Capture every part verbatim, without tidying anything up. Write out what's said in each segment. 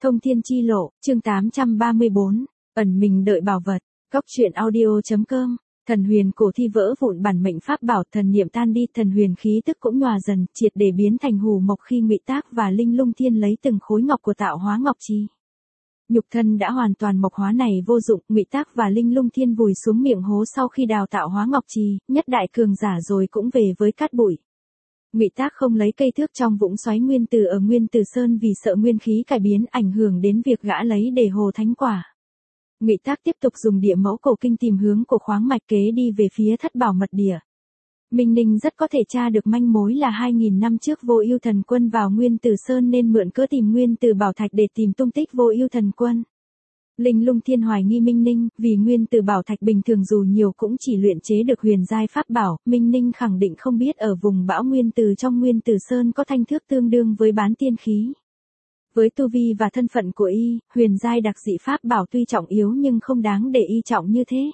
Thông thiên chi lộ, chương tám trăm ba mươi bốn, ẩn mình đợi bảo vật, góc truyện audio.com, thần huyền cổ thi vỡ vụn bản mệnh pháp bảo, thần niệm tan đi, thần huyền khí tức cũng nhòa dần, triệt để biến thành hù mộc khi Ngụy Tác và Linh Lung Thiên lấy từng khối ngọc của tạo hóa ngọc trì. Nhục thân đã hoàn toàn mộc hóa này vô dụng, Ngụy Tác và Linh Lung Thiên vùi xuống miệng hố sau khi đào tạo hóa ngọc trì, nhất đại cường giả rồi cũng về với cát bụi. Ngụy Tác không lấy cây thước trong vũng xoáy nguyên tử ở Nguyên Tử Sơn vì sợ nguyên khí cải biến ảnh hưởng đến việc gã lấy để hồ thánh quả. Ngụy Tác tiếp tục dùng địa mẫu cổ kinh tìm hướng của khoáng mạch kế đi về phía thất bảo mật địa. Minh Ninh rất có thể tra được manh mối là hai nghìn năm trước Vô Ưu Thần Quân vào Nguyên Tử Sơn nên mượn cớ tìm Nguyên Tử Bảo Thạch để tìm tung tích Vô Ưu Thần Quân. Linh Lung Thiên hoài nghi Minh Ninh, vì Nguyên Tử Bảo Thạch bình thường dù nhiều cũng chỉ luyện chế được huyền giai pháp bảo, Minh Ninh khẳng định không biết ở vùng bão Nguyên Tử trong Nguyên Tử Sơn có thanh thước tương đương với bán tiên khí. Với tu vi và thân phận của y, huyền giai đặc dị pháp bảo tuy trọng yếu nhưng không đáng để y trọng như thế.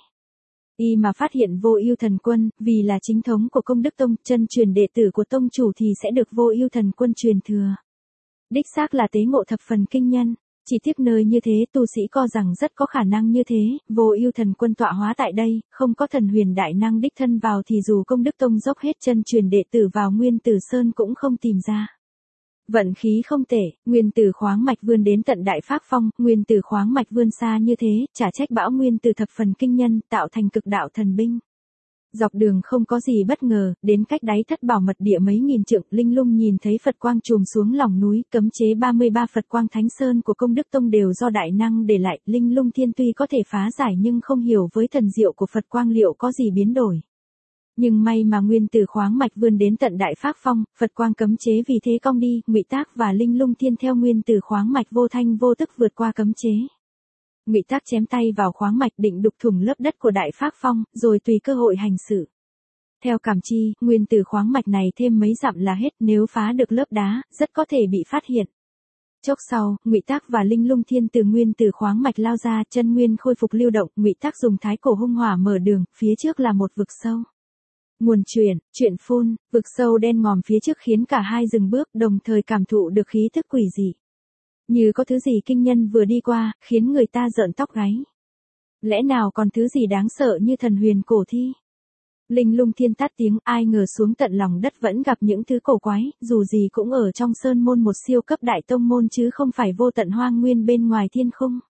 Y mà phát hiện Vô Ưu Thần Quân, vì là chính thống của Công Đức Tông, chân truyền đệ tử của tông chủ thì sẽ được Vô Ưu Thần Quân truyền thừa. Đích xác là tế ngộ thập phần kinh nhân. Chỉ tiếc nơi như thế tu sĩ co rằng rất có khả năng như thế, Vô Ưu Thần Quân tọa hóa tại đây, không có thần huyền đại năng đích thân vào thì dù Công Đức Tông dốc hết chân truyền đệ tử vào Nguyên Tử Sơn cũng không tìm ra. Vận khí không tệ, Nguyên Tử khoáng mạch vươn đến tận Đại Phác Phong, Nguyên Tử khoáng mạch vươn xa như thế, chả trách bão Nguyên Tử thập phần kinh nhân, tạo thành cực đạo thần binh. Dọc đường không có gì bất ngờ, đến cách đáy thất bảo mật địa mấy nghìn trượng, Linh Lung nhìn thấy Phật quang trùm xuống lòng núi, cấm chế ba mươi ba Phật quang Thánh Sơn của Công Đức Tông đều do đại năng để lại, Linh Lung Thiên tuy có thể phá giải nhưng không hiểu với thần diệu của Phật quang liệu có gì biến đổi. Nhưng may mà Nguyên Tử khoáng mạch vươn đến tận Đại Phác Phong, Phật quang cấm chế vì thế cong đi, Ngụy Tác và Linh Lung Thiên theo Nguyên Tử khoáng mạch vô thanh vô tức vượt qua cấm chế. Ngụy Tác chém tay vào khoáng mạch định đục thủng lớp đất của Đại Phác Phong, rồi tùy cơ hội hành sự. Theo cảm chi, Nguyên Tử khoáng mạch này thêm mấy dặm là hết, nếu phá được lớp đá, rất có thể bị phát hiện. Chốc sau, Ngụy Tác và Linh Lung Thiên từ Nguyên Tử khoáng mạch lao ra, chân nguyên khôi phục lưu động, Ngụy Tác dùng thái cổ hung hỏa mở đường, phía trước là một vực sâu. Nguồn truyền, chuyện phun, vực sâu đen ngòm phía trước khiến cả hai dừng bước, đồng thời cảm thụ được khí thức quỷ dị. Như có thứ gì kinh nhân vừa đi qua, khiến người ta rợn tóc gáy. Lẽ nào còn thứ gì đáng sợ như thần huyền cổ thi? Linh Lung Thiên tát tiếng, ai ngờ xuống tận lòng đất vẫn gặp những thứ cổ quái, dù gì cũng ở trong sơn môn một siêu cấp đại tông môn chứ không phải vô tận hoang nguyên bên ngoài thiên khung.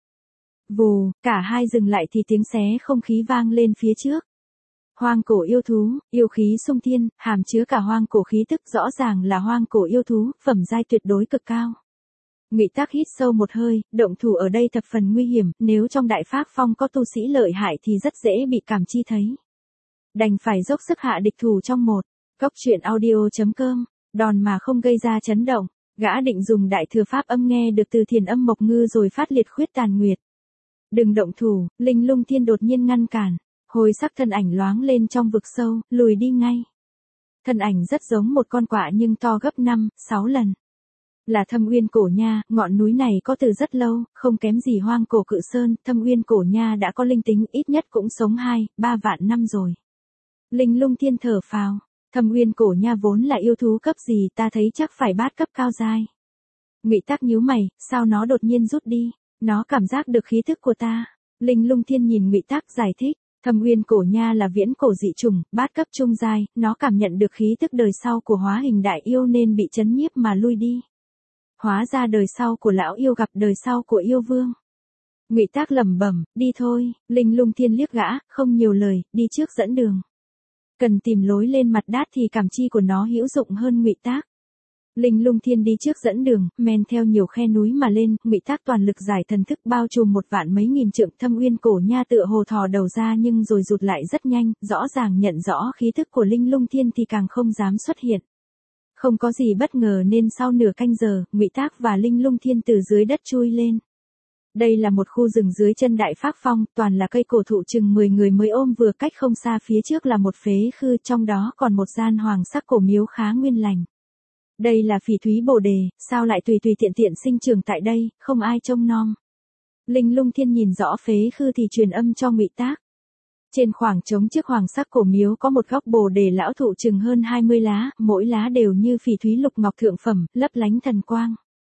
Vù, cả hai dừng lại thì tiếng xé không khí vang lên phía trước. Hoang cổ yêu thú, yêu khí sung thiên, hàm chứa cả hoang cổ khí tức, rõ ràng là hoang cổ yêu thú, phẩm giai tuyệt đối cực cao. Ngụy Tác hít sâu một hơi, động thủ ở đây thập phần nguy hiểm, nếu trong Đại Phác Phong có tu sĩ lợi hại thì rất dễ bị cảm chi thấy. Đành phải dốc sức hạ địch thủ trong một. Góc truyện audio.com, đòn mà không gây ra chấn động, gã định dùng đại thừa pháp âm nghe được từ Thiền Âm Mộc Ngư rồi phát liệt khuyết tàn nguyệt. Đừng động thủ, Linh Lung Thiên đột nhiên ngăn cản, hồi sắc thân ảnh loáng lên trong vực sâu, lùi đi ngay. Thân ảnh rất giống một con quạ nhưng to gấp năm, sáu lần. Là Thâm Uyên Cổ Nha, ngọn núi này có từ rất lâu, không kém gì Hoang Cổ Cự Sơn, Thâm Uyên Cổ Nha đã có linh tính ít nhất cũng sống hai, ba vạn năm rồi. Linh Lung Thiên thở phào, Thâm Uyên Cổ Nha vốn là yêu thú cấp gì ta thấy chắc phải bát cấp cao giai. Ngụy Tác nhíu mày, sao nó đột nhiên rút đi, nó cảm giác được khí thức của ta. Linh Lung Thiên nhìn Ngụy Tác giải thích, Thâm Uyên Cổ Nha là viễn cổ dị trùng, bát cấp trung giai, nó cảm nhận được khí tức đời sau của hóa hình đại yêu nên bị chấn nhiếp mà lui đi. Hóa ra đời sau của lão yêu gặp đời sau của yêu vương. Ngụy Tác lẩm bẩm, đi thôi, Linh Lung Thiên liếc gã, không nhiều lời, đi trước dẫn đường. Cần tìm lối lên mặt đát thì cảm chi của nó hữu dụng hơn Ngụy Tác. Linh Lung Thiên đi trước dẫn đường, men theo nhiều khe núi mà lên, Ngụy Tác toàn lực giải thần thức bao trùm một vạn mấy nghìn trượng. Thâm Uyên Cổ Nha tựa hồ thò đầu ra nhưng rồi rụt lại rất nhanh, rõ ràng nhận rõ khí thức của Linh Lung Thiên thì càng không dám xuất hiện. Không có gì bất ngờ nên sau nửa canh giờ, Ngụy Tác và Linh Lung Thiên từ dưới đất chui lên. Đây là một khu rừng dưới chân Đại Phác Phong, toàn là cây cổ thụ chừng mười người mới ôm vừa cách không xa phía trước là một phế khư, trong đó còn một gian hoàng sắc cổ miếu khá nguyên lành. Đây là Phỉ Thúy Bồ Đề, sao lại tùy tùy tiện tiện sinh trưởng tại đây, không ai trông nom. Linh Lung Thiên nhìn rõ phế khư thì truyền âm cho Ngụy Tác. Trên khoảng trống trước hoàng sắc cổ miếu có một góc bồ đề lão thụ chừng hơn hai mươi lá, mỗi lá đều như phỉ thúy lục ngọc thượng phẩm, lấp lánh thần quang.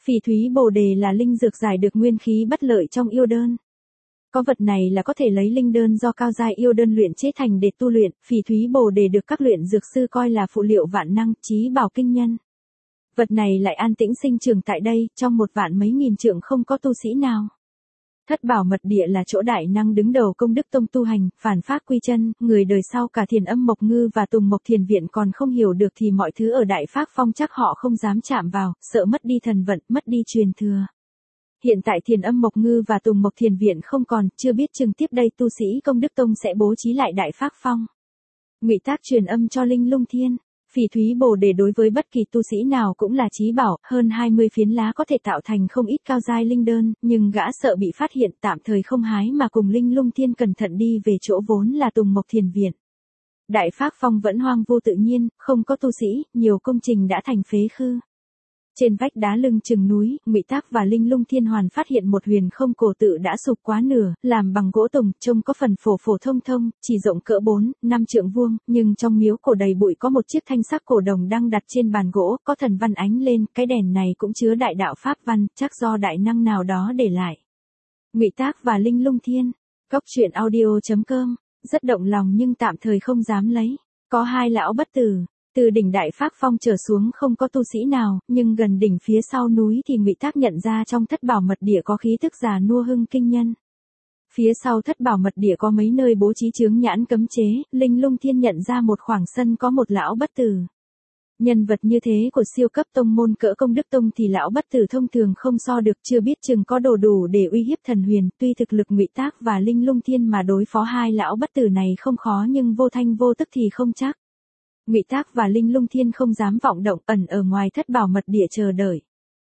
Phỉ thúy bồ đề là linh dược giải được nguyên khí bất lợi trong yêu đơn. Có vật này là có thể lấy linh đơn do cao giai yêu đơn luyện chế thành để tu luyện, phỉ thúy bồ đề được các luyện dược sư coi là phụ liệu vạn năng, chí bảo kinh nhân. Vật này lại an tĩnh sinh trưởng tại đây, trong một vạn mấy nghìn trượng không có tu sĩ nào. Thất bảo mật địa là chỗ đại năng đứng đầu công đức tông tu hành, phản pháp quy chân, người đời sau cả Thiền Âm Mộc Ngư và Tùng Mộc Thiền Viện còn không hiểu được thì mọi thứ ở Đại Phác Phong chắc họ không dám chạm vào, sợ mất đi thần vận, mất đi truyền thừa. Hiện tại Thiền Âm Mộc Ngư và Tùng Mộc Thiền Viện không còn, chưa biết chừng tiếp đây tu sĩ công đức tông sẽ bố trí lại Đại Phác Phong. Ngụy tác truyền âm cho Linh Lung Thiên. Phỉ thúy bồ đề đối với bất kỳ tu sĩ nào cũng là chí bảo, hơn hai mươi phiến lá có thể tạo thành không ít cao giai linh đơn, nhưng gã sợ bị phát hiện tạm thời không hái mà cùng Linh Lung Thiên cẩn thận đi về chỗ vốn là Tùng Mộc Thiền Viện. Đại Phác Phong vẫn hoang vu tự nhiên, không có tu sĩ, nhiều công trình đã thành phế khư. Trên vách đá lưng chừng núi, Ngụy Tác và Linh Lung Thiên Hoàn phát hiện một huyền không cổ tự đã sụp quá nửa, làm bằng gỗ tùng, trông có phần phổ phổ thông thông, chỉ rộng cỡ bốn, năm trượng vuông, nhưng trong miếu cổ đầy bụi có một chiếc thanh sắc cổ đồng đang đặt trên bàn gỗ, có thần văn ánh lên, cái đèn này cũng chứa đại đạo pháp văn, chắc do đại năng nào đó để lại. Ngụy Tác và Linh Lung Thiên. Cốc truyện audio chấm com. Rất động lòng nhưng tạm thời không dám lấy. Có hai lão bất tử. Từ đỉnh Đại Phác Phong trở xuống không có tu sĩ nào, nhưng gần đỉnh phía sau núi thì Ngụy Tác nhận ra trong thất bảo mật địa có khí tức già nua hưng kinh nhân. Phía sau thất bảo mật địa có mấy nơi bố trí chướng nhãn cấm chế, Linh Lung Thiên nhận ra một khoảng sân có một lão bất tử. Nhân vật như thế của siêu cấp tông môn cỡ công đức tông thì lão bất tử thông thường không so được, chưa biết chừng có đồ đủ để uy hiếp thần huyền, tuy thực lực Ngụy Tác và Linh Lung Thiên mà đối phó hai lão bất tử này không khó nhưng vô thanh vô tức thì không chắc. Ngụy Tác và Linh Lung Thiên không dám vọng động, ẩn ở ngoài thất bảo mật địa chờ đợi.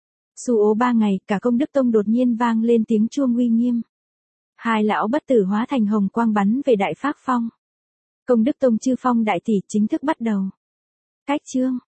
Su ố ba ngày, cả công đức tông đột nhiên vang lên tiếng chuông uy nghiêm. Hai lão bất tử hóa thành hồng quang bắn về Đại Phác Phong. Công đức tông chư phong đại tỷ chính thức bắt đầu. Cách chương